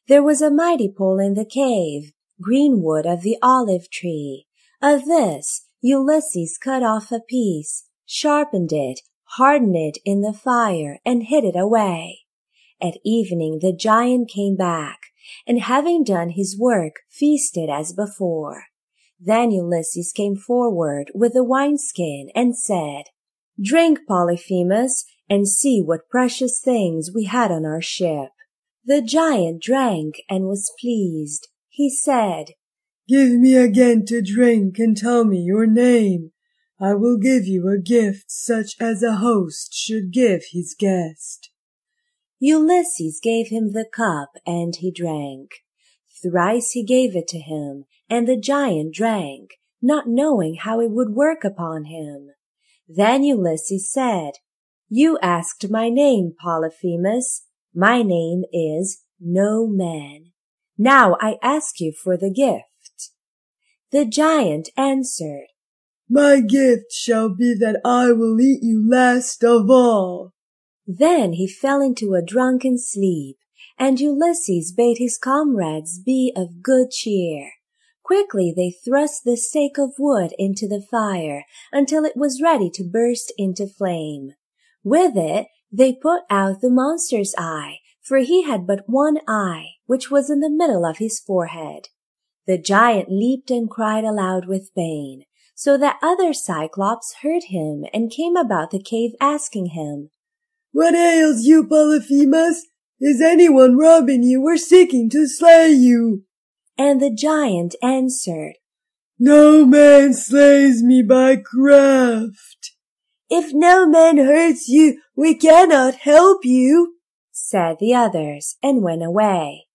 There was a mighty pole in the cave, green wood of the olive tree. Of this Ulysses cut off a piece, sharpened it, hardened it in the fire, and hid it away. At evening the giant came back, and having done his work, feasted as before. Then Ulysses came forward with the wineskin and said, "Drink, Polyphemus, and see what precious things we had on our ship." The giant drank and was pleased. He said, "Give me again to drink and tell me your name. I will give you a gift such as a host should give his guest." Ulysses gave him the cup, and he drank. Thrice he gave it to him, and the giant drank, not knowing how it would work upon him. Then Ulysses said, "You asked my name, Polyphemus. My name is No Man. Now I ask you for the gift." The giant answered, "My gift shall be that I will eat you last of all." Then he fell into a drunken sleep, and Ulysses bade his comrades be of good cheer. Quickly they thrust the stake of wood into the fire until it was ready to burst into flame. With it they put out the monster's eye, for he had but one eye, which was in the middle of his forehead. The giant leaped and cried aloud with pain, so that other Cyclops heard him and came about the cave asking him, "What ails you, Polyphemus? Is anyone robbing you or seeking to slay you?" And the giant answered, "No man slays me by craft." "If no man hurts you, we cannot help you," said the others, and went away.